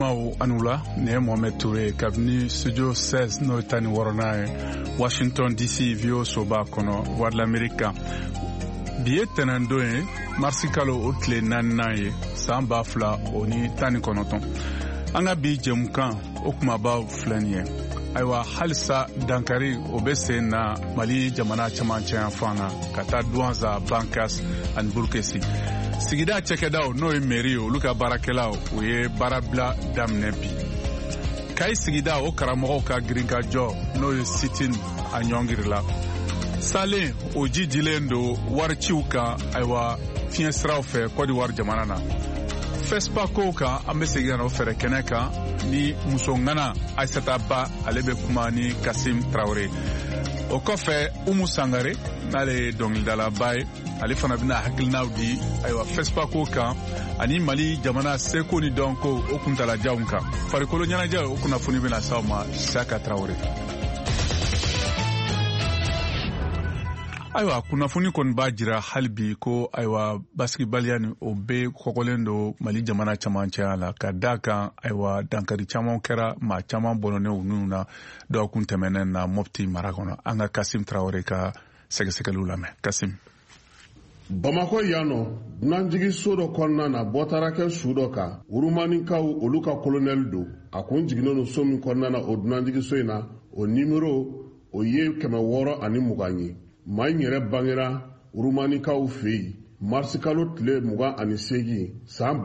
Anula ne Mohamed Touré kabini studio 16 no tani worona Washington DC vio soba kono voix de l'Amérique biye tenando marsikalo otle nannaye samba fla oni tani konoton anga bi jemukan okuma ba flaniye aywa halsa dankari obese na Mali jamana chamanche afana kata douanza bankas an burkesi sigida chekedao no emerio luka barakelao we barabla damnebi kai sigida o karamogo ka grinka jo no sitin anyongirla sale oji dilendo warchiuka aywa fiensrao fe kodi war jamanana fespa koka amesegina no fere keneka ni musongana aisata ba alebe kumani Kasim Traoré o kofe Umu Sangare nale dongildala bay ale fana bina hakilnaw di aywa fespa koka ani Mali jamana seko ni donko okuntala jaunka farikolo nyana jaw okuna funi bina sawma Saka Traoré aywa kunnafoni kon b'a jira halibi ko aywa basketbalian o be kokolendo Mali jamana camancɛ la ka da kan aywa dankari caman kɛra maa caman bɔnɔnen u ninnu na dɔgɔkun tɛmɛnen na Mopti mara kɔnɔ an ka Kasim Traoré ka sɛgɛsɛgɛliw lamɛn. Kasim. Bamako yano dunanjigi so dɔ kɔnɔna na bɔtara kɛ su dɔ kan urumanikaw olu ka kolonɛli don a kun jiginnen no so min kɔnɔna na o dunanjigi so in na o nimero o ye 620 ye. maa in yɛrɛ bangera urumanikaw fɛ yen marsikalo tile 28 san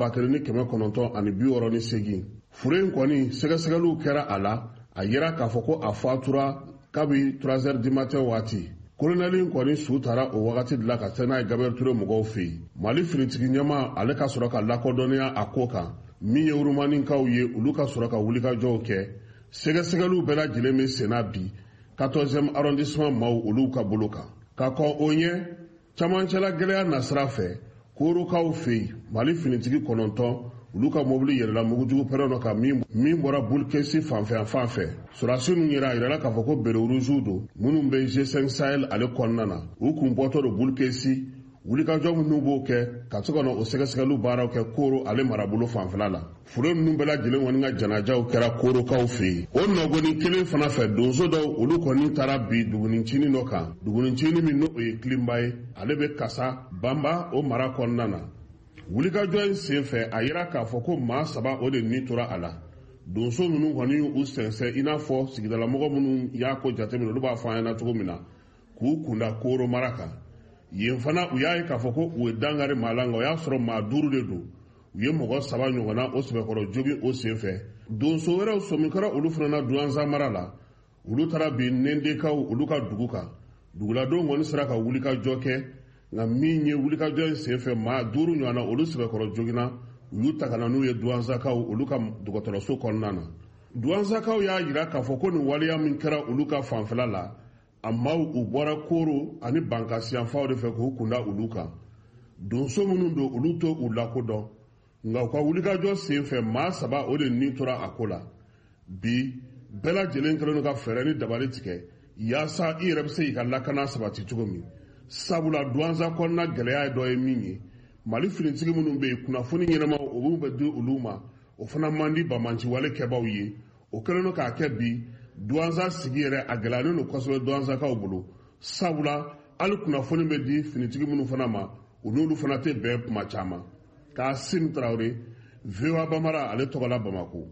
1968 fure in kɔni sɛgɛsɛgɛliw kɛra a la a yera k'a fɔ ko a fatura kabi 3h du matin waati kolonɛli in kɔni su taara o wagati de la ka taa n'a ye Gabriel Touré mɔgɔw fɛ yen Mali finitigi ɲɛma ale ka sɔrɔ ka lakodɔnniya a ko kan min ye urumanikaw ye olu ka sɔrɔ ka wulikajɔw kɛ sɛgɛsɛgɛliw bɛɛ lajɛlen bɛ senna bi 14e arrondissement maaw olu ka bolo kan ka kɔn o ɲɛ camancɛla gɛlɛya nasira fɛ korokaw fɛ yen Mali finitigi 9 olu ka mobili yɛrɛla mugujugu pɛrɛn dɔ kan min bɔra Bulkesi fanfɛ surasi ninnu yɛrɛla k'a fɔ ko bere rouge don minnu bɛ G5 Sahel ale kɔnɔna na u kun bɔtɔ don Bulkesi wulikajɔ minnu b'o kɛ ka to ka na o sɛgɛsɛgɛliw baaraw kɛ Koro ale marabolo fanfɛla la fure ninnu bɛɛ lajɛlen kɔni ka janajaw kɛra korokaw fɛ yen o nɔgɔni kelen fana fɛ donso dɔw olu kɔni taara bi dugunincinin dɔ kan dugunincinin min n'o ye Kilimba ye ale bɛ Kasa Bamba o mara kɔnɔna na wulikajɔ in senfɛ a yera k'a fɔ ko maa 3 o de ni tora a la donso ninnu kɔni y'u sɛnsɛn i n'a fɔ sigidalamɔgɔ minnu y'a ko jateminɛ olu b'a fɔ an ɲɛna cogo min na k'u kunda Koro mara kan yen fana u y'a ye k'a fɔ ko u ye dangari maa la nka o y'a sɔrɔ maa 5 de don u ye mɔgɔ 3 ɲɔgɔnna o sɛbɛkɔrɔ jogi o senfɛ donso wɛrɛw sɔmin kɛra olu fana na Douanza mara la olu taara bi Nendekaw olu ka dugu kan duguladenw kɔni sera ka wulikajɔ kɛ nka min ye wulikajɔ in senfɛ maa 5 ɲɔgɔnna olu sɛbɛkɔrɔ joginna u y'u ta ka na n'u ye Douanzakaw olu ka dɔgɔtɔrɔso kɔnɔna na Douanzakaw y'a jira k'a fɔ ko nin waleya min kɛra olu ka fanfɛla la a maaw u bɔra Koro ani Bankasiyanfaw de fɛ k'u kunda olu kan donso minnu don olu to u lakodɔn nka u ka wulikajɔ senfɛ maa 3 o de ni tora a ko la bi bɛɛ lajɛlen kɛlen ka fɛɛrɛ ni dabali tigɛ yaasa i yɛrɛ bɛ se k'i ka lakana sabati cogo min sabula Douanza kɔnɔna gɛlɛya dɔ ye min ye Mali finitigi minnu bɛ yen kunnafoni ɲɛnama olu bɛ di olu ma o fana man di bamanciwale kɛbaw ye o kɛlen k'a kɛ bi Douanza sigi yɛrɛ a gɛlɛyalen don kosɛbɛ Douanzakaw bolo sabula hali kunnafoni bɛ di finitigi minnu fana ma u n'olu fana tɛ bɛn kuma caman Kasim Traoré VOA Bamara ale tɔgɔla Bamako.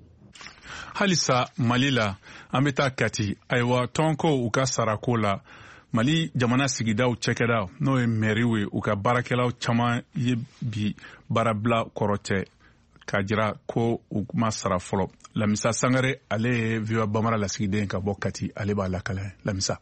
Halisa Mali la an bɛ taa Kati ayiwa tɔnko u ka sarako la Mali jamana sigidaw cɛkɛdaw n'o ye mɛriw ye u ka baarakɛlaw caman ye bi baarabila kɔrɔ tɛ k'a jira ko u ma sara fɔlɔ Lamisa Sangare ale ye VOA Bamara lasigiden ka bɔ Kati ale b'a lakale Lamisa.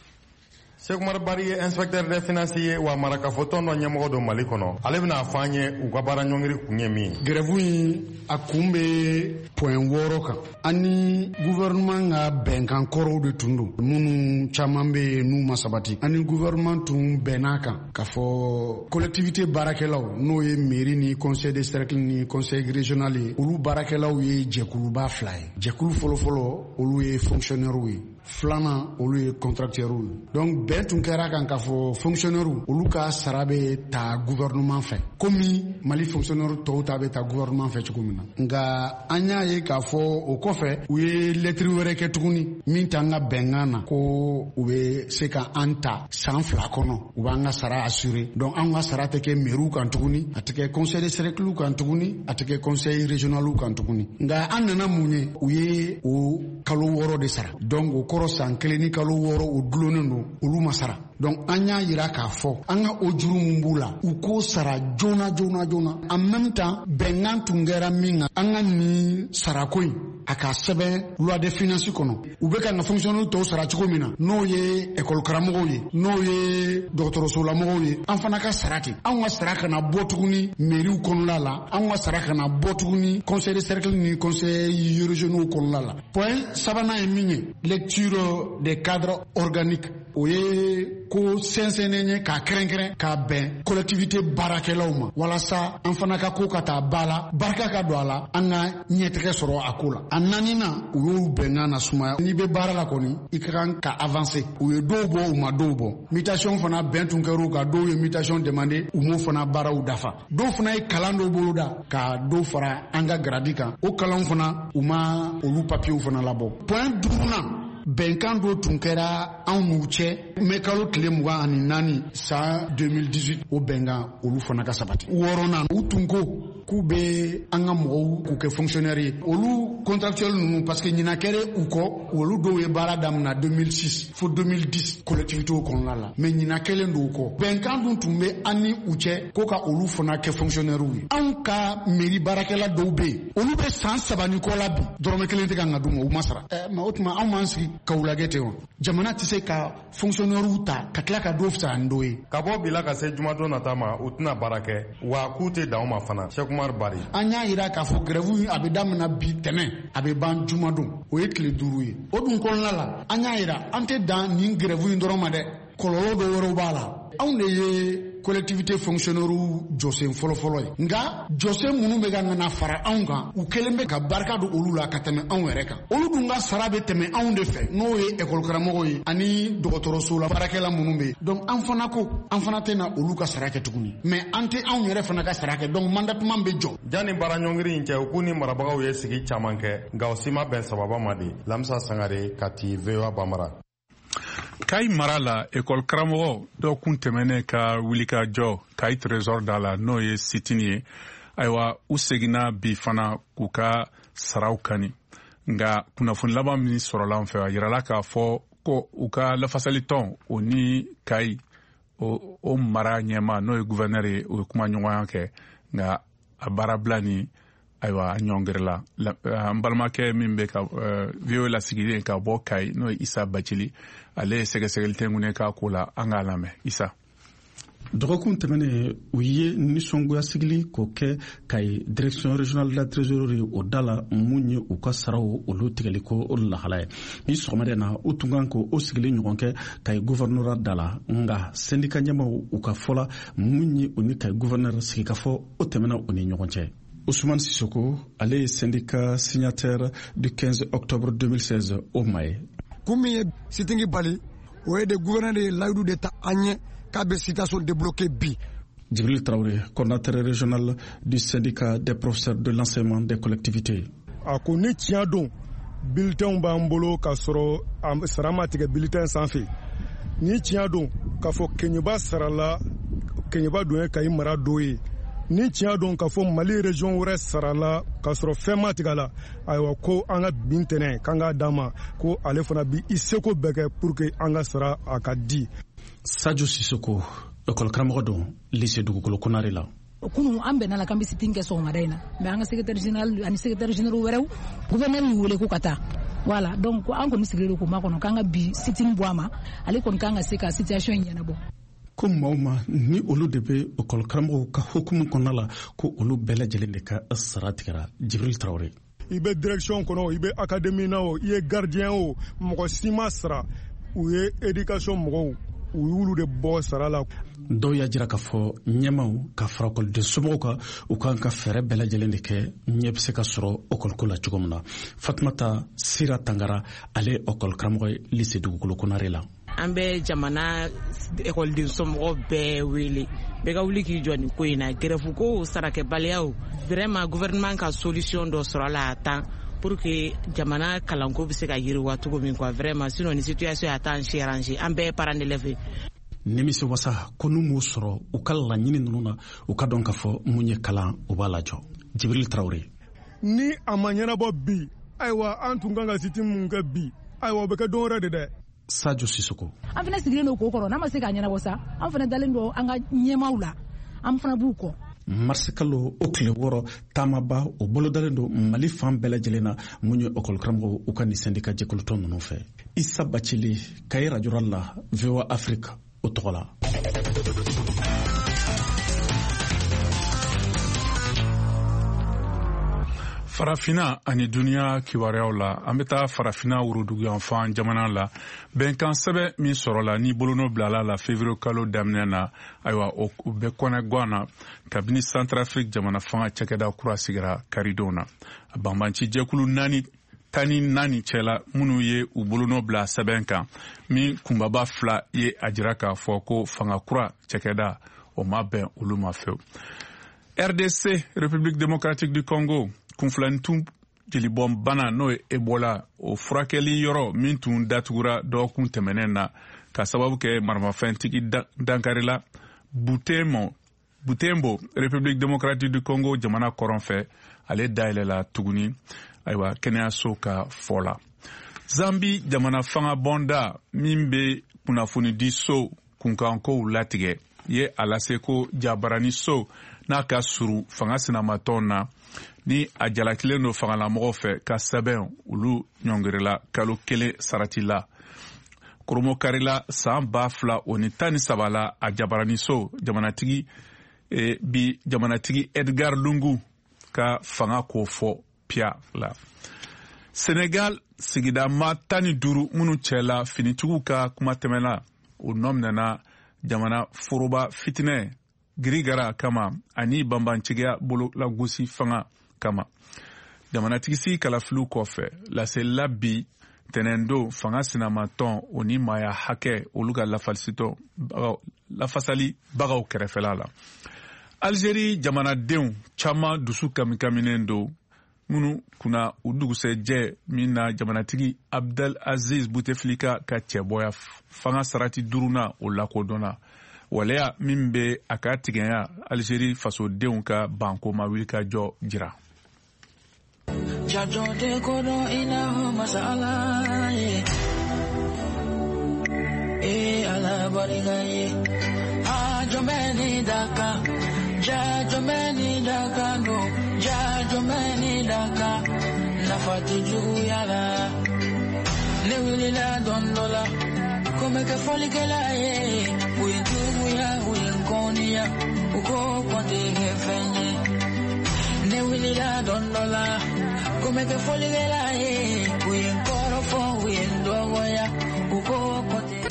Sekumar Bari ye inspecteur des finances ye wa marakafo tɔn dɔ ɲɛmɔgɔ don Mali kɔnɔ ale bɛna fɔ an ye u ka baara ɲɔngiri kun ye min ye. Grève in a kun bɛ point 6 kan ani gouvernement ka bɛnkan kɔrɔw de tun don minnu caman bɛ n'u ma sabati ani gouvernement tun bɛnn'a kan k'a fɔ collectivité baarakɛlaw n'o ye mairie ni conseil de cercle ni conseil régional ye olu baarakɛlaw ye jɛkuluba 2 ye jɛkulu fɔlɔfɔlɔ olu ye fonctionnaires ye filanan olu ye contracteurs ye. Donc bɛn tun kɛra kan k'a fɔ fonctionnaires olu ka sara bɛ ta gouvernement fɛ komi Mali fonctionnaires tɔw ta bɛ ta gouvernement fɛ cogo min na. Nka an y'a ye k'a fɔ o kɔfɛ u ye lettre wɛrɛ kɛ tuguni min t'an ka bɛnkan na ko u bɛ se ka an ta san 2 kɔnɔ u b'an ka sara assurer. Donc an ka sara tɛ kɛ mairie kan tuguni, a tɛ kɛ conseil de cercle kan tuguni, a tɛ kɛ conseil régional kan tuguni. Nka an nana mun ye u ye o kalo 6 de sara. Donc o kɔrɔ san 1 ni kalo 6 o dulonnen don olu ma sara. Donc an y'a yira k'a fɔ an ka o juru mun b'u la u k'o sara joona. En même temps bɛnkan tun kɛra min kan an ka nin sarako in a ka sɛbɛn loi de finances kɔnɔ. U bɛ ka n ka fonctionnaires tɔw sara cogo min na n'o ye école karamɔgɔw ye n'o ye dɔgɔtɔrɔsolamɔgɔw ye an fana ka sara ten. Anw ka sara kana bɔ tuguni mairie kɔnɔna la, anw ka sara kana bɔ tuguni conseil de cercle ni conseil régionaux kɔnɔna la. Point sabanan ye min ye lecture des cadres organiques. O ye ko sɛnsɛnnen ye k'a kɛrɛnkɛrɛn k'a bɛn collectivité baarakɛlaw ma walasa an fana ka ko ka taa ba la barika ka don a la an ka ɲɛtigɛ sɔrɔ a ko la. A naaninan u y'u bɛnkan na sumaya n'i bɛ baara la kɔni i ka kan ka avancer. U ye dɔw bɔ u ma dɔw bɔ. Mutation fana bɛn tun kɛr'u kan dɔw ye mutation demander u m'o fana baaraw dafa. Dɔw fana ye kalan dɔw boloda ka dɔw fara an ka gradi kan o kalanw fana u ma olu papiers fana labɔ. Point 5nan bɛnkan dɔ tun kɛra anw n'u cɛ mɛ kalo tile 24 san 2018 o bɛnkan olu fana ka sabati. 6nan u tun ko k'u bɛ an ka mɔgɔw k'u kɛ fonctionnaires ye. Olu contractuels ninnu parce que ɲinan kɛra u kɔ olu dɔw ye baara daminɛ 2006 fo 2010 collectivité kɔnɔna la mais ɲinan kɛlen don u kɔ. Bɛnkan dun tun bɛ an ni u cɛ ko ka olu fana kɛ fonctionnaires ye. Anw ka mairie baarakɛla dɔw bɛ yen olu bɛ san 3 ni kɔ la bi dɔrɔmɛ 1 tɛ ka n ka d'u ma u ma sara. Mais o tuma anw m'an sigi ka u lajɛ ten wa. Jamana tɛ se ka fonctionnaires ta ka tila ka dɔw fisaya ni dɔw ye. Ka bɔ bila ka se jumadon nata ma u tɛna baara kɛ wa k'u tɛ dan o ma fana. Sekumar Bari. An y'a yira k'a fɔ grève a bɛ daminɛ bi tɛnɛn a bɛ ban jumadon o ye tile 5 ye. O dun kɔnɔna la an y'a yira an tɛ dan nin grève in dɔrɔn ma dɛ kɔlɔlɔ dɔ wɛrɛw b'a la. Anw de ye collectivité fonctionnaires jɔsen fɔlɔfɔlɔ ye. Nka jɔsen minnu bɛ ka nana fara anw kan u kelen bɛ ka barika don olu la ka tɛmɛ anw yɛrɛ kan. Olu dun ka sara bɛ tɛmɛ anw de fɛ n'o ye école karamɔgɔw ye ani dɔgɔtɔrɔso la baarakɛla minnu bɛ yen. Donc an fana ko an fana tɛ na olu ka sara kɛ tuguni mais an tɛ anw yɛrɛ fana ka sara kɛ donc mandatement bɛ jɔ. Janni baara ɲɔngiri in cɛ u k'u ni marabagaw ye sigi caman kɛ nka o si ma bɛn sababa ma de. Lamisa Sangare Kati VOA Bamara. Kayi mara la école karamɔgɔ dɔw kun tɛmɛnen ka wuli ka jɔ Kayi trésor da la n'o ye sitini ye ayiwa u seginna bi fana k'u ka saraw kani nka kunnafoni laban min sɔrɔla an fɛ a yirala k'a fɔ ko u ka lafasali tɔn o ni Kayi o mara ɲɛma n'o ye gouverneur ye o ye kuma ɲɔgɔnya kɛ nka a baarabila ni ayiwa a ɲɔngirila an balimakɛ min bɛ ka VOA lasigilen ka bɔ Kayi n'o ye Isa Bacili ale ye sɛgɛsɛgɛli tɛnkunnen k'a ko la an k'a lamɛn Isa. dɔgɔkun tɛmɛnen u ye nisɔngoya sigili k'o kɛ Kayi direction régionale de la trésorerie o da la mun ye u ka saraw olu tigɛli ko lahala ye ni sɔgɔmada na u tun kan ko o sigili ɲɔgɔn kɛ Kayi gouverneur da la nka syndicat ɲɛmaw u ka fɔla mun ye u ni Kayi gouverneur sigi ka fɔ o tɛmɛna u ni ɲɔgɔn cɛ. Ousmane Sissoko, ale ye syndicat signataire du 15 octobre 2016 au Maye. Komi ye sitingi bali o ye de gouverneur de layidu de ta an ɲɛ k'a bɛ situation débloquée bi. Djibril Traoré, coordinateur régional du syndicat des professeurs de l'enseignement des collectivités. A ko ni tiɲɛ don bulletin b'an bolo k'a sɔrɔ sara ma tigɛ bulletin sanfɛ ni tiɲɛ don k'a fɔ Keɲeba sarala Keɲeba don ye Kayi mara dɔ ye ni tiɲɛ don k'a fɔ Mali région wɛrɛ sarala k'a sɔrɔ fɛn ma tigɛ la ayiwa ko an ka bin tɛnɛ k'an k'a d'a ma ko ale fana bi i seko bɛɛ kɛ pour que an ka sara a ka di. Sadio Sissoko, école karamɔgɔ don lycée dugukolo Konare la. Kunu an bɛnna la k'an bɛ sitting kɛ sɔgɔmada in na mais an ka secrétaire général ani secrétaire généraux wɛrɛw gouverneur y'u wele ko ka taa voilà donc an kɔni sigilen ko ma kɔnɔ k'an ka bi sitting bɔ a ma ale kɔni k'an ka se ka situation in ɲɛnabɔ. Ko maaw ma ni olu de bɛ école karamɔgɔw ka hukumu kɔnɔna la ko olu bɛɛ lajɛlen de ka sara tigɛra. Djibril Traoré. I bɛ direction kɔnɔ i bɛ académie na o i ye gardien o mɔgɔ si ma sara u ye éducation mɔgɔw u y'ulu de bɔ sara la. dɔw y'a jira k'a fɔ ɲɛmaw ka fara ɔkɔliden somɔgɔw kan u kan ka fɛɛrɛ bɛɛ lajɛlen de kɛ ɲɛ bɛ se ka sɔrɔ ɔkɔliko la cogo min na. Fatumata Sira Tangara ale ɔkɔli karamɔgɔ ye lycée dugukolo konare la. An bɛ jamana ekɔliden somɔgɔw bɛɛ wele bɛɛ ka wuli k'i jɔ nin ko in na grève ko sarakɛbaliyaw vraiment gouvernement ka solution dɔ sɔrɔ a la a temps pour que jamana kalanko bɛ se ka yiriwa cogo min quoi vraiment sinon ni situation y'a temps arrangé an bɛɛ parents d'élèves. Nimisi wasa ko n'u m'o sɔrɔ u ka laɲini ninnu na u ka dɔn k'a fɔ mun ye kalan u b'a lajɔ. Jibril Traoré. Ni a ma ɲɛnabɔ bi ayiwa an tun kan ka siti mun kɛ bi ayiwa o bɛ kɛ don wɛrɛ de dɛ. Sadio Sissoko. An fana sigilen don k'o kɔrɔ n'a ma se k'a ɲɛnabɔ sa an fana dalen don an ka ɲɛmaaw la an fana b'u kɔ. Marsikalo o tile 6 taamaba o bolodalen don Mali fan bɛɛ lajɛlen na mun ye ɔkɔli karamɔgɔw u ka nin syndicat jɛkulutɔn ninnu fɛ. Issa Bacili Kaye Radio la VOA Afrique o tɔgɔ la. Farafina ani duniya kibaruyaw la an bɛ taa farafina woroduguyanfan jamana la bɛnkan sɛbɛ min sɔrɔla ni bolonɔ bilala la février kalo daminɛ na ayiwa o bɛ kɔnɛ gan na kabini Centrafrique jamana fanga cɛkɛda kura sigira karidenw na a banbanci jɛkulu 14 cɛla minnu ye u bolonɔ bila sɛbɛn kan min kunbaba 2 ye a jira k'a fɔ ko fanga kura cɛkɛda o ma bɛn olu ma fewu. RDC République démocratique du Congo kunfilanitun jelibɔn bana n'o ye Ebola o furakɛli yɔrɔ min tun datugura dɔgɔkun tɛmɛnen na ka sababu kɛ maramafɛntigi dankarila Butembo République démocratique du Congo jamana kɔrɔn fɛ ale dayɛlɛla tuguni ayiwa kɛnɛyaso ka fɔ la. Zambi jamana fanga bɔnda min bɛ kunnafonidi so kunkankow latigɛ ye a lase ko jabarani so n'a ka suru fanga sinamatɔn na ni a jalakilen do fangalamɔgɔw fɛ ka sɛbɛn olu ɲɔngirila kalo 1 sarati la. Koromo karila san 2013 la a jabarani so jamanatigi Edgar Lungu ka fanga ko fɔ pia la. Senegal sigida ma 15 minnu cɛla finitigiw ka kuma tɛmɛna o nɔminɛna jamana foroba fitinɛ girigara kama ani banbancigiya bolo lagosi fanga kama. Jamanatigisi kalafiliw kɔfɛ lasela bi tɛnɛndo fanga sinamatɔn o ni maya hakɛ olu ka lafasali bagaw kɛrɛfɛla la. Algérie jamanadenw caman dusu kamikaminen do minnu kunna u dugusɛjɛ min na jamanatigi Abdel Aziz Bouteflika ka cɛbɔya fanga sarati 5nan o lakodɔnna. Waleya min bɛ a ka tigɛya Algérie fasodenw ka banko ma wuli ka jɔ jira. Come che folli che lei ui tuya ui inconia uko quante che fegne ne willi la dondola come che folli che lei ui ancora fo ui ndoya uko quante.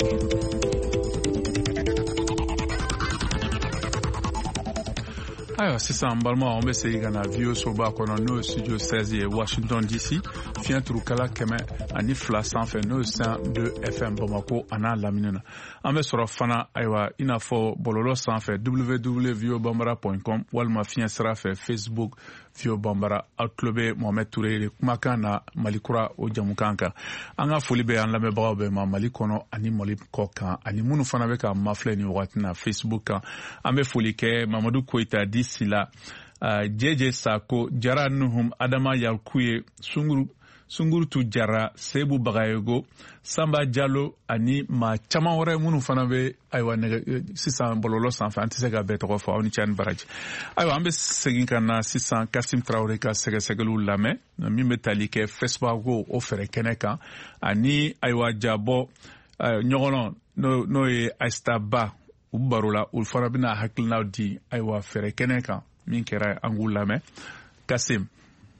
Ayiwa sisan balima an bɛ segin ka na VOA soba kɔnɔ n'o ye studio 16 ye Washington DC fiɲɛ turukala 102 sanfɛ n'o ye 102 FM Bamako a n'a lamini na an bɛ sɔrɔ fana ayiwa i n'a fɔ bɔlɔlɔ sanfɛ www.voabambara.com walima fiɲɛ sira fɛ Facebook VOA Bambara aw tulo bɛ Mohamed Touré de kumakan na Mali kura o jamukan kan an ka foli bɛ an lamɛnbagaw bɛɛ ma Mali kɔnɔ ani Mali kɔ kan ani minnu fana bɛ ka mafilɛ ni wagati na Facebook kan an bɛ foli kɛ Mamadou Koita di Sila Jeje Sako Jara Nuhum Adama Yalkuye Sungurutu Jara Sebu Bagayego Samba Diallo ani ma caman wɛrɛ minnu fana bɛ ayiwa sisan bɔlɔlɔ sanfɛ an tɛ se ka bɛɛ tɔgɔ fɔ aw ni Cani Baraji ayiwa an bɛ segin ka na sisan Kasim Traoré ka sɛgɛsɛgɛliw lamɛn min bɛ tali kɛ Facebook o fɛrɛ kɛnɛ kan ani ayiwa jabɔ ɲɔgɔnna n'o ye Aïsta Ba u baro la olu fana bɛna hakilinaw di ayiwa fɛrɛ kɛnɛ kan min kɛra an k'u lamɛn Kasim.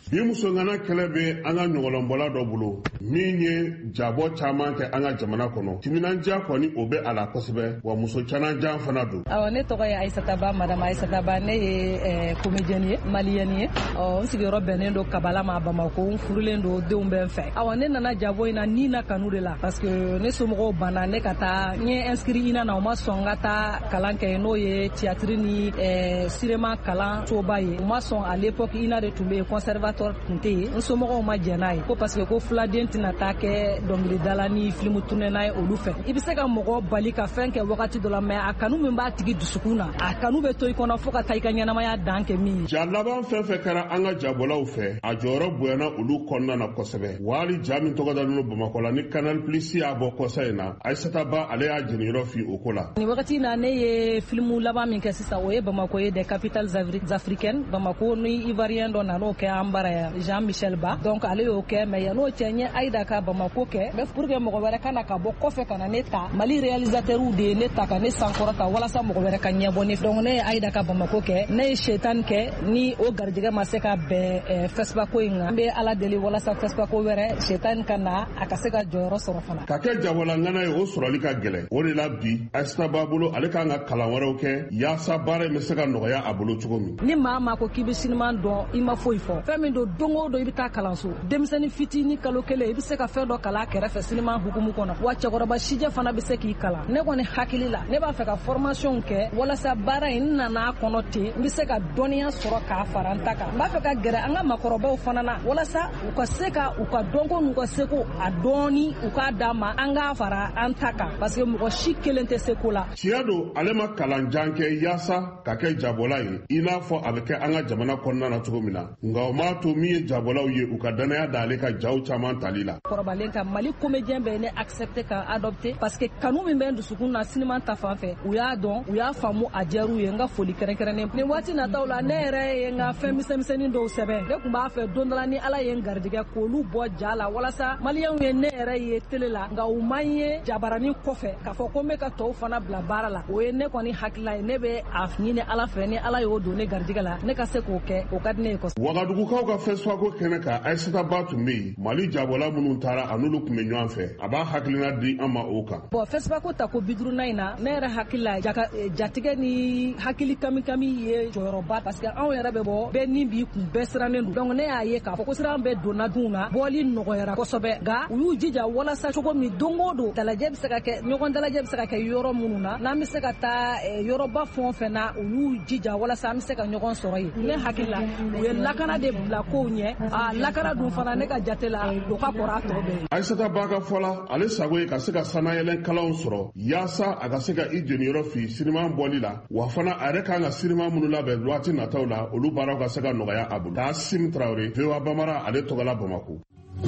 bi musongana kɛlɛ bɛ an ka ɲɔgɔnlɔnbɔla dɔ bolo min ye jabɔ caman kɛ an ka jamana kɔnɔ timinanja kɔni o bɛ a la kosɛbɛ wa muso canajan fana don. Awɔ ne tɔgɔ ye Aïssata Ba, madame Aïssata Ba, ne ye comédienne ye malienne ye n sigiyɔrɔ bɛnnen don Kabala ma Bamako, n furulen don denw bɛ n fɛ. Awɔ ne nana jabɔ in na ni na kanu de la parce que ne somɔgɔw banna ne ka taa n ye inscrit ina na o ma sɔn ka taa kalan kɛ n'o ye théâtre ni cinéma kalan soba ye o ma sɔn à l'époque ina de tun bɛ yen conservatoire tun tɛ yen n somɔgɔw ma jɛn n'a ye ko parce que ko filaden tɛna taa kɛ dɔnkilidala ni film tournée ye olu fɛ i bɛ se ka mɔgɔ bali ka fɛn kɛ wagati dɔ la mais a kanu min b'a tigi dusukun na a kanu bɛ to i kɔnɔ fo ka taa i ka ɲɛnamaya dan kɛ min ye. Ja laban fɛn fɛn kɛra an ka jabɔlaw fɛ a jɔyɔrɔ bonyana olu kɔnɔna na kosɛbɛ wali ja min tɔgɔ dalen don Bamakɔ la ni Canal Plus y'a bɔ kɔsa in na Aïssata Ba ale y'a jeniyɔrɔ fi o ko la. Ni wagati in na ne ye film laban min kɛ sisan o ye Bamako ye des capitales africaines Bamako ni Ivoirien dɔ nan'o kɛ an bara yan Jean-Michel Ba donc ale y'o kɛ mais yan'o cɛ n ye Aïda ka Bamako kɛ mais pour que mɔgɔ wɛrɛ kana ka bɔ kɔfɛ ka na ne ta Mali réalisateur de ye ne ta ka ne sankɔrɔta walasa mɔgɔ wɛrɛ ka ɲɛbɔ ne donc ne ye Aïda ka Bamako kɛ ne ye Shetani kɛ ni o garijɛgɛ ma se ka bɛn Fespaco in kan n bɛ Ala deli walasa Fespaco wɛrɛ Shetani ka na a ka se ka jɔyɔrɔ sɔrɔ fana. Ka kɛ jabɔlangana ye o sɔrɔli ka gɛlɛn o de la bi Aïssata Ba bolo ale kan ka kalan wɛrɛw kɛ yaasa baara in bɛ se ka nɔgɔya a bolo cogo min. Ni maa ma ko k'i bɛ sinima dɔn i ma foyi fɔ fɛn min don don o don i bɛ taa kalanso denmisɛnnin fitinin kalo kelen i bɛ se ka fɛn dɔ kalan kɛrɛfɛ sinima hukumu kɔnɔ wa cɛkɔrɔba sijɛ fana bɛ se k'i kalan ne kɔni hakili la ne b'a fɛ ka formation kɛ walasa baara in nana kɔnɔ ten n bɛ se ka dɔnniya sɔrɔ k'a fara n ta kan n b'a fɛ ka gɛrɛ an ka maakɔrɔbaw fana na walasa u ka se ka u ka dɔnko n'u ka seko a dɔɔni u k'a d'a ma an k'a fara an ta kan parce que mɔgɔ si kelen tɛ se ko la. Tiɲɛ don ale ma kalanjan kɛ yaasa ka kɛ jabɔla ye i n'a fɔ a bɛ kɛ an ka jamana kɔnɔna na cogo min na nka o m'a to min ye jabɔlaw ye u ka danaya d'ale ka jaw caman tali la. Kɔrɔbalen ka Mali comédien bɛ ne accepter ka adopter parce que kanu min bɛ n dusukun na sinima ta fan fɛ u y'a dɔn u y'a faamu a diyar'u ye n ka foli kɛrɛnkɛrɛnnen nin waati nataw la ne yɛrɛ ye n ka fɛn misɛnmisɛnnin dɔw sɛbɛn ne tun b'a fɛ don dɔ la ni Ala ye n garijɛgɛ k'olu bɔ ja la walasa maliyɛnw ye ne yɛrɛ ye télé la nka u man ye jabaranin kɔfɛ k'a fɔ ko n bɛ ka tɔw fana bila baara la o ye ne kɔni hakilila ye ne bɛ a ɲini Ala fɛ ni Ala y'o don ne garijɛgɛ la ne ka se k'o kɛ o ka di ne ye kosɛbɛ. Wagadugukaw ka Fespaco kɛnɛ kan Aïssata Ba tun bɛ yen Mali jabɔla minnu taara a n'olu tun bɛ ɲɔgɔn fɛ a b'a hakilina di an ma o kan. Bon Fespaco ta ko 50 in na ne yɛrɛ hakili la jatigɛ ni hakili kami ye jɔyɔrɔba parce que anw yɛrɛ bɛ bɔ bɛɛ ni b'i kun bɛɛ sirannen don donc ne y'a ye k'a fɔ ko siran bɛ donna dunw na bɔli nɔgɔyara kosɛbɛ nka u y'u jija walasa cogo min don o don dalajɛ bɛ se ka kɛ ɲɔgɔn dalajɛ bɛ se ka kɛ yɔrɔ minnu na n'an bɛ se ka taa yɔrɔba fɛn o fɛn na u y'u jija walasa an bɛ se ka ɲɔgɔn sɔrɔ yen ne hakili la u ye lakana de bila kow ɲɛ a lakana dun fana ne ka jate la o ka kɔrɔ a tɔ bɛɛ ye. Aïssata Ba ka fɔ la ale sago ye ka se ka sanayɛlɛn kalanw sɔrɔ yaasa a ka se ka i jeniyɔrɔ fi sinima bɔli la wa fana a yɛrɛ kan ka sinima minnu labɛn waati nataw la olu baaraw ka se ka nɔgɔya a bolo. Kassim Traoré VOA Bamara ale tɔgɔla Bamako.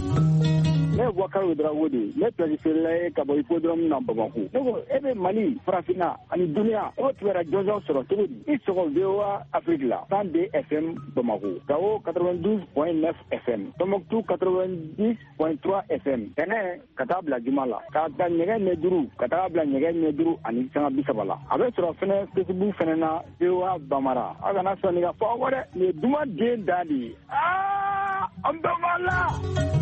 Ne ye Boubacar Ouedraogo de ye ne periférila ye ka bɔ hippodrome na Bamako ne ko e bɛ Mali farafinna ani duniya o tugura jɔnjɔn sɔrɔ cogo di i sɔgɔ VOA Afrique la 102 FM Bamako Gao 92.9 FM Tombouctou 90.3 FM Tɛnɛ ka taa bila Juma la ka ta ɲɛgɛn ɲɛ duuru ka taa bila ɲɛgɛn ɲɛ duuru ani sanga 30 la a bɛ sɔrɔ fɛnɛ Facebook fɛnɛ na VOA Bamara a kana sɔn nin ka fɔ aw dɛ nin ye dumaden da de ye an bɛɛ b'a la.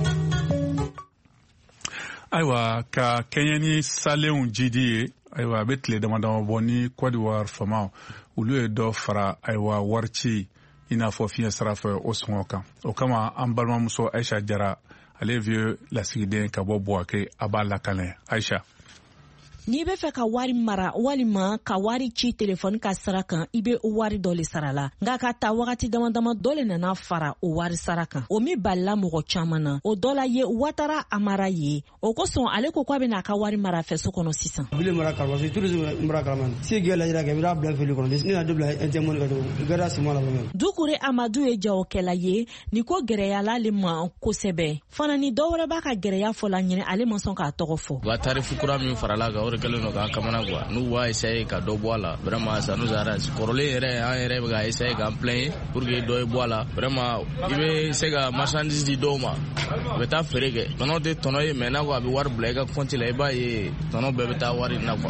Ayiwa ka kɛɲɛ ni salenw jidi ye ayiwa a bɛ tile damadama bɔ ni Côte d'Ivoire famaw olu ye dɔ fara ayiwa wari ci i n'a fɔ fiɲɛ sira fɛ o sɔngɔ kan o kama an balimamuso Aïcha Jara ale vieux lasigiden ka bɔ Bouaké a b'a lakanɛ Aïcha. N'i bɛ fɛ ka wari mara walima ka wari ci telefɔni ka sara kan i bɛ wari dɔ le sara la nka ka taa wagati damadama dɔ le nana fara o wari sara kan o min balila mɔgɔ caman na o dɔ la ye Ouattara Amara ye o kosɔn ale ko k'a bɛ n'a ka wari mara fɛso kɔnɔ sisan. Bile mara kalama c'est toujours mara kalama si gɛlɛ yira kɛ bira bila fili kɔnɔ ne na dubla intermoni ka to gɛrɛ sima la bɛ. Dukure Amadu ye jagokɛla ye ni ko gɛrɛya ale ma kosɛbɛ fana ni dɔ wɛrɛ b'a ka gɛrɛya fɔ la ɲinɛ ale ma sɔn k'a tɔgɔ fɔ. Wa tarifu kura min farala kan o de kɛlen don k'an kamana quoi n'u b'a essayer ka dɔ bɔ a la vraiment ça nous arrange kɔrɔlen yɛrɛ an yɛrɛ bɛ ka essayer k'an plaigner pour que dɔ ye bɔ a la vraiment i bɛ se ka marchandise di dɔw ma a bɛ taa feere kɛ tɔnɔ tɛ tɔnɔ ye mais n'a ko a bɛ wari bila i ka compte la i b'a ye tɔnɔ bɛɛ bɛ taa wari in na quoi.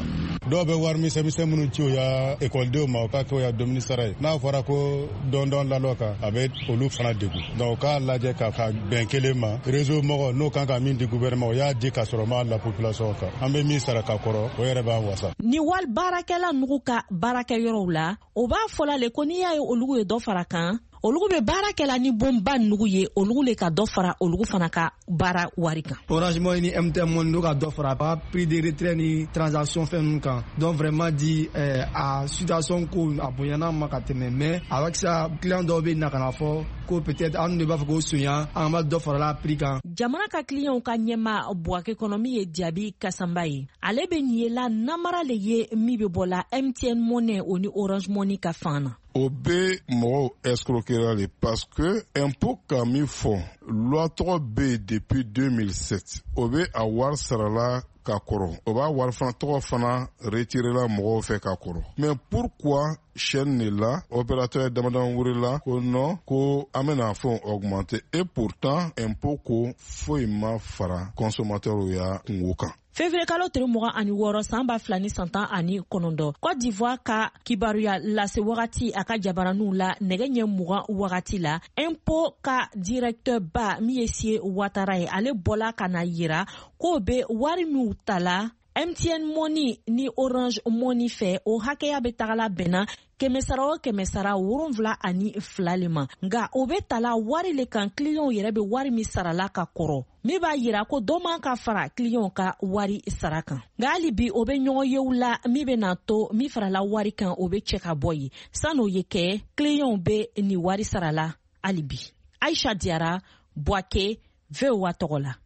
dɔw bɛ wari misɛnmisɛn minnu ci o ya ekɔlidenw ma o k'a kɛ o ya dumuni sara ye n'a fɔra ko dɔndɔn lalɔ kan a bɛ olu fana degun donc o k'a lajɛ ka bɛn kelen ma réseau mɔgɔ n'o kan ka min di gouvernement o y'a di ka sɔrɔ ma la population kan an bɛ min sara ka kɔrɔ o yɛrɛ b'an wasa. ni wali baarakɛla nugu ka baarakɛyɔrɔw la o b'a fɔla le ko n'i y'a ye olugu ye dɔ fara kan olugu bɛ baara kɛla ni bonba nugu ye olugu le ka dɔ fara olugu fana ka baara wari kan. Orange Money ni MTN Money n'o ka dɔ fara pas prix de retrait ni transaction fɛn ninnu kan donc vraiment di a situation ko a bonyana ma ka tɛmɛ mais avec ça client dɔw bɛ na ka na fɔ ko peut-être an de b'a fɔ ko sonya an ma dɔ fara la prix kan. jamana ka client ka ɲɛma Buwake kɔnɔ min ye Diaby Kasamba ye ale bɛ nin ye la namara le ye min bɛ bɔ la MTN Money o ni Orange Money ka fan na. O bɛ mɔgɔw escroquera le parce que impôt ka min fɔ loi tɔgɔ bɛ yen depuis 2007 o bɛ a wari sarala ka kɔrɔ o b'a wari fana tɔgɔ fana retiré la mɔgɔw fɛ ka kɔrɔ mais pourquoi chaîne de la opérateur damadama wurila ko non ko an bɛna fɛnw augmenter et pourtant impôt ko foyi ma fara consommateur ya kungo kan. Février kalo 26 san 2019 Côte d'Ivoire ka kibaruya lase wagati aka jabaranu la nɛgɛ ɲɛ 20 wagati la impôt ka directeur ba Miesie Ouattara ye ale bɔla kana yira ko be wari min tala MTN Money ni Orange Money fɛ o hakɛya bɛ tagala bɛnna kɛmɛsara o kɛmɛsara 72 le ma nga o bɛ tala wari le kan client yɛrɛ bɛ wari min sarala ka kɔrɔ min b'a yira ko dɔ man ka fara client ka wari sara kan nga hali bi o bɛ ɲɔgɔn yew la min bɛ na to min farala wari kan o bɛ cɛ ka bɔ ye san'o ye kɛ client bɛ ni wari sarala hali bi. Aisha Diara, Buwake, VOA tɔgɔ la.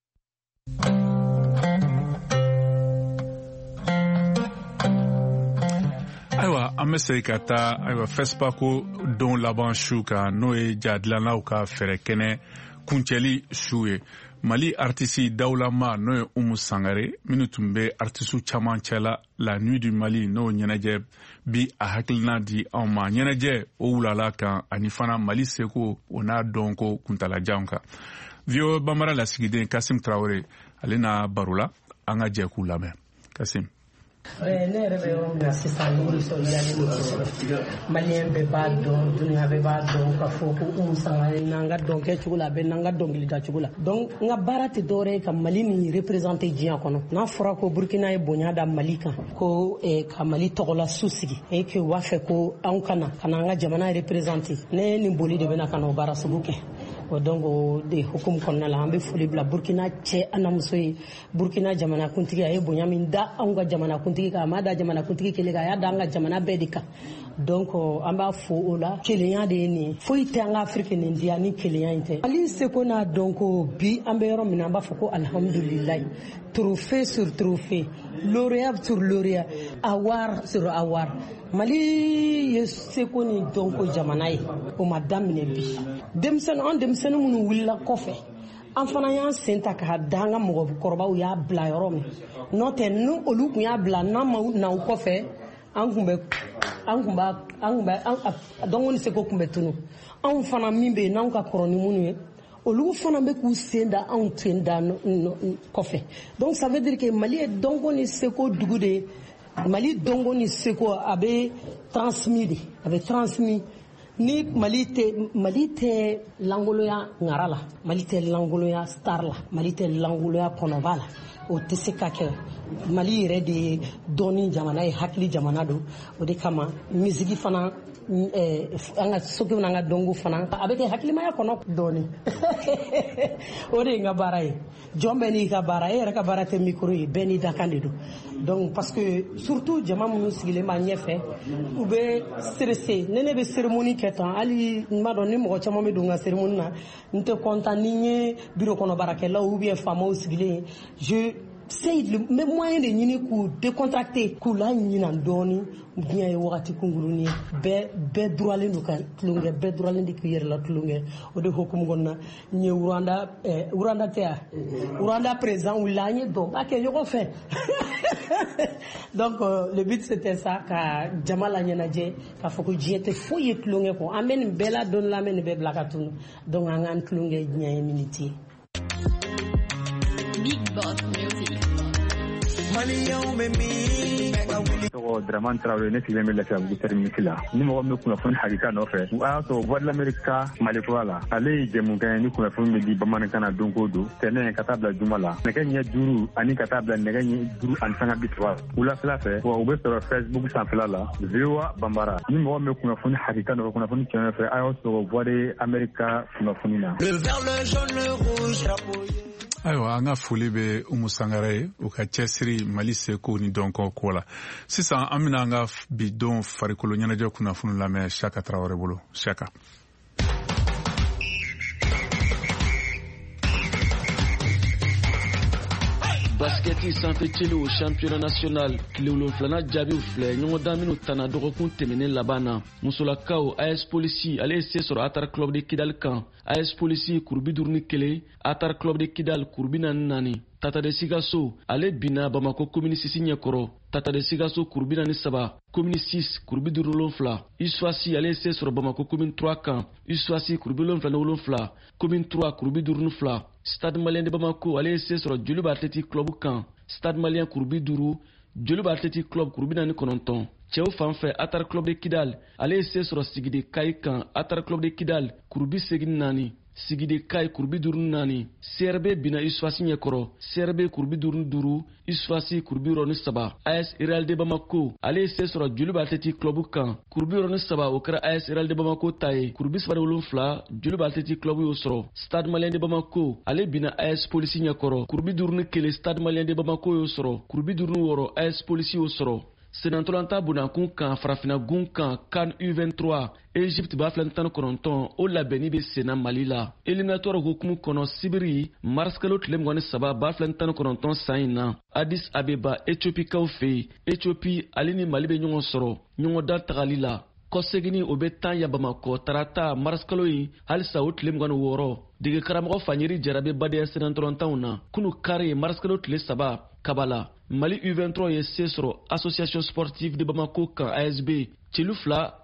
Ayiwa an bɛ segin ka taa ayiwa FESPA ko don laban su kan n'o ye jadilannaw ka fɛɛrɛ kɛnɛ kuncɛli su ye Mali artiste dawulama n'o ye Umu Sangare minnu tun bɛ artiste caman cɛla la nuit du Mali n'o ɲɛnajɛ bi a hakilina di anw ma ɲɛnajɛ o wulala kan ani fana Mali seko o n'a dɔnko kuntalajanw kan VOA Bambara lasigiden Kasim Traoré ale n'a baro la an ka jɛ k'u lamɛn Kasim. ne yɛrɛ bɛ yɔrɔ min na sisan n'o nisɔndiyalen don kosɛbɛ maliyɛn bɛɛ b'a dɔn duniya bɛɛ b'a dɔn ka fɔ ko Umu Sangare n'an ka dɔnkɛ cogo la a bɛ n'an ka dɔnkili da cogo la donc n ka baara tɛ dɔwɛrɛ ye ka Mali nin représenter diɲɛ kɔnɔ n'a fɔra ko Burkina ye bonya da Mali kan ko ka Mali tɔgɔla su sigi et que u b'a fɛ ko anw ka na an ka jamana représenter ne nin boli de bɛna ka na o baara sugu kɛ o donc o de hukumu kɔnɔna la an bɛ foli bila Burkina cɛ an muso ye Burkina jamanakuntigi a ye bonya min da anw ka jamanakuntigi kan a ma da jamanakuntigi kelen kan a y'a da an ka jamana bɛɛ de kan donc an b'a fo o la kelenya de ye nin foyi tɛ an ka Afrique nin diya ni kelenya in tɛ Mali seko n'a dɔnko bi an bɛ yɔrɔ min na an b'a fɔ ko alhamdulilayi trophée sur trophée lauréat sur lauréat award sur award Mali ye seko ni dɔnko jamana ye o ma daminɛ bi denmisɛnnin minnu wulila kɔfɛ an fana y'an sen ta k'a da an ka mɔgɔkɔrɔbaw y'a bila yɔrɔ min n'o tɛ ni olu tun y'a bila n'an ma na u kɔfɛ dɔnko ni seko tun bɛ tunu anw fana min bɛ yen n'anw ka kɔrɔ ni minnu ye olu fana bɛ k'u sen da anw sen da kɔfɛ donc ça veut dire que Mali ye dɔnko ni seko dugu de ye Mali dɔnko ni seko a bɛ transmis ni Mali tɛ langoloya ŋara la Mali tɛ langoloya star la Mali tɛ langoloya kɔnɔba la o tɛ se ka kɛ Mali yɛrɛ de ye dɔnni jamana ye hakili jamana don o de kama misigi fana an ka sokɛw n'an ka dɔnko fana a bɛ kɛ hakilimaya kɔnɔ dɔɔni o de ye n ka baara ye jɔn bɛɛ n'i ka baara e yɛrɛ ka baara tɛ micro ye bɛɛ n'i dakan de don donc parce que surtout jama minnu sigilen b'a ɲɛfɛ u bɛ stressé ne bɛ cérémonie kɛ tan hali n b'a dɔn ni mɔgɔ caman bɛ don n ka cérémonie na n tɛ content ni n ye bureau kɔnɔ baarakɛlaw ou bien faamaw sigilen je n bɛ moyen de ɲini k'u décontracter k'u la ɲinan dɔɔni diɲɛ ye wagati kunkurunin ye bɛɛ duralen don ka tulonkɛ bɛɛ duralen de k'i yɛrɛ la tulonkɛ o de hukumu kɔnɔna n ye Uranda tɛ yan Uranda président wulila an ye dɔnba kɛ ɲɔgɔn fɛ donc le but c'était ça ka jama la ɲɛnajɛ k'a fɔ ko diɲɛ tɛ foyi ye tulonkɛ kɔ an bɛ nin bɛɛ la dɔɔni la an bɛ nin bɛɛ bila ka tunu donc an k'an tulonkɛ diɲɛ ye minute ye. Big Boss Music. Draman Traoré ne filmé me la terminila ni mo me kuna fon hakika no fe wa to voix de l'Amérique Mali ko ala ale jemu kan ni kuna fon me di bamana kana donko do tene katabla jumala ne kan ya duru ani katabla ne kan duru an sanga bitwa ula fla fe wa ube sur Facebook sans fla la VOA Bambara ni mo me kuna fon hakika no kuna fon tene fe ayo to voix de l'Amérique kuna fonina le vert le jaune le rouge Aywa anga foli be Umu Sangare u ka cɛsiri Mali seko ni dɔnkɔ ko la sisan an bɛna an ka bidon farikolo ɲɛnajɛ kunnafoni lamɛn Saka Traoré bolo Saka. Basketi sanfɛ celu championnat national tile 7 jaabiw filɛ ɲɔgɔndan minnu tana dɔgɔkun tɛmɛnen laban na musolakaw AS Polisi ale ye se sɔrɔ Atar Club de Kidal kan AS Polisi kurubi 51 Atar Club de Kidal kurubi 44 Tata de Sigaso ale bina Bamako commune 6 ɲɛkɔrɔ Tata de Sigaso kurubi 43 commune 6 kurubi 7 Iswasi ale ye se sɔrɔ Bamako commune 3 kan Iswasi kurubi 77 commune 3 kurubi 2 Stade Malien de Bamako ale ye se sɔrɔ Joliba Athletic Club kan Stade Malien kurubi 5 Joliba Athletic Club kurubi 49 cɛw fanfɛ Atar Club de Kidal ale ye se sɔrɔ Sigide Kai kan Atar Club de Kidal kurubi 4 Sigide Kai kurubi 4 CRB bina Iswasi ɲɛkɔrɔ CRB kurubi 5 Iswasi kurubi 3 AS Real de Bamako ale ye se sɔrɔ Joliba Athletic Club kan kurubi 3 o kɛra AS Real de Bamako ta ye kurubi 7 Joliba Athletic Club y'o sɔrɔ Stade Malien de Bamako ale bina AS Polisi ɲɛkɔrɔ kurubi 1 Stade Malien de Bamako y'o sɔrɔ kurubi 6 AS Polisi y'o sɔrɔ Senantolanta Bunankun kan Farafina gun kan CAN U23 Egypte b'a filɛ 19 o labɛnni bɛ senna Mali la éliminatoire hukumu kɔnɔ Sibiri mars kalo tile 23 b'a filɛ 19 san in na Addis Abeba Éthiopie kaw fɛ Éthiopie ale ni Mali bɛ ɲɔgɔn sɔrɔ ɲɔgɔndan tagali la kɔsegini o bɛ 10 ya Bamako tarata mars kalo in halisa o tile 26 dege karamɔgɔ Fanyeri Jarabe badaya Senantolantanw na kunu kari mars kalo tile 3 Kabala Mali U23 ye se sɔrɔ Association Sportive de Bamako kan ASB celu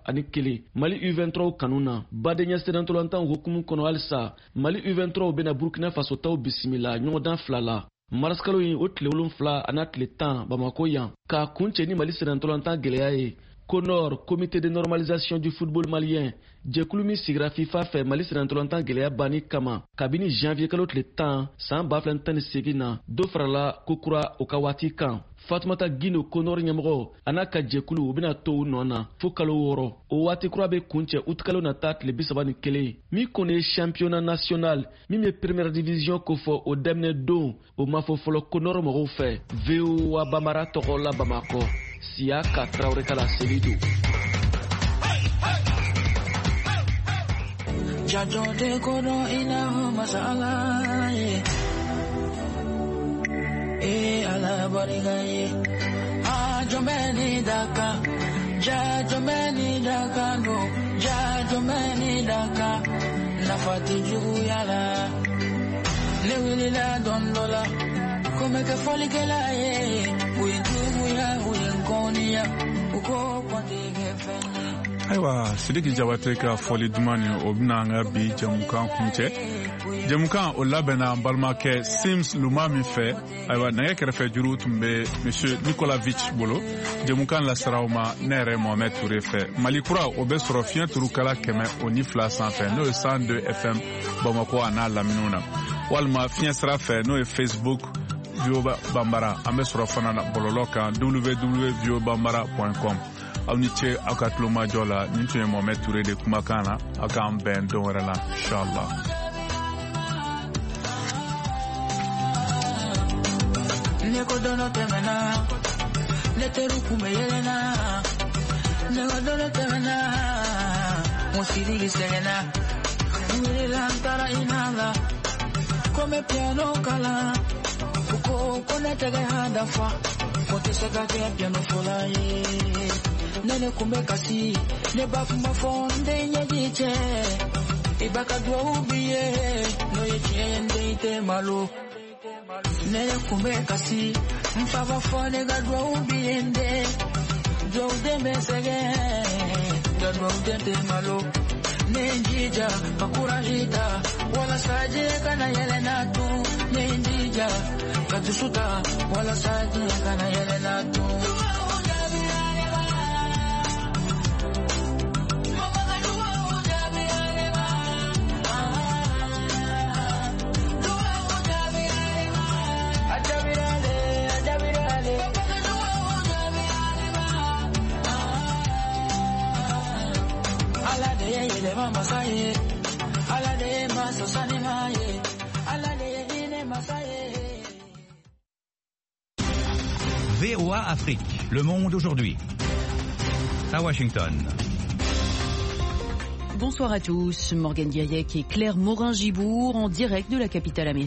2-1 Mali U23 kanu na badenya Senantolantan hukumu kɔnɔ halisa Mali U23 bɛna Burkina Faso taw bisimila ɲɔgɔndan 2 la mars kalo in o tile 7 ana tile 10 Bamako yan ka kuncɛ ni Mali Senantolantan gɛlɛya ye CONOR Comité de normalisation du football malien jɛkulu min sigira FIFA fɛ Mali Senantolantan gɛlɛya banni kama kabini janvier kalo tile 10 san 2018 na dɔ farala kokura o ka waati kan Fatumata Gino CONOR ɲɛmɔgɔ a n'a ka jɛkulu u bɛna to u nɔ na fo kalo 6 o waati kura bɛ kuncɛ août kalo nata tile 31 min kɔni ye championnat national min bɛ première division ko fɔ o daminɛ don o ma fɔ fɔlɔ CONOR mɔgɔw fɛ VOA Bambara tɔgɔ la Bamakɔ Saka Traoré kala Selido Jajo de kodo ina masala ala bariga jomeni daka jomeni daka no jomeni daka nafati juyala lewili la dondola come che foli che la uyenkonia uko kwande gefeni Aywa Sidiki Jabate ka foli dumani o bina an ka bi jamukan kuncɛ jamukan o labɛnna an balimakɛ Sims Luma min fɛ ayiwa nɛgɛ kɛrɛfɛ juru tun bɛ Monsieur Nikolavitch bolo jamukan lasiraw ma ne yɛrɛ Mohamed Touré fɛ Mali kura o bɛ sɔrɔ fiɲɛ turukala 102 sanfɛ n'o ye 102 FM Bamako a n'a laminiw na walima fiɲɛ sira fɛ n'o ye Facebook VOA Bambara an bɛ sɔrɔ fana na bɔlɔlɔ kan www.voabambara.com aw ni ce aw ka tulomajɔ la nin tun ye Mohamed Touré de kumakan na aw k'an bɛn don wɛrɛ la inshallah. Ne ko dono temena ne teru kume yelena ne ko dono temena musiri selena ne lantara inala come piano kala ko konete ga hadafa ko te sega ke piano folaye nene kumbe kasi ne bafuma fonde nyejiche ibaka dwa ubiye no yechende ite malo nene kumbe kasi mfava fonde ga dwa ubiyende dwa udembe sege dwa udembe malo nenjija bakurahita wala saje kana yelena tu nenjija susuta wala sati kana yele na tu VOA Afrique, le monde aujourd'hui. À Washington. Bonsoir à tous, Morgane Diriec et Claire Morin-Gibourg en direct de la capitale américaine.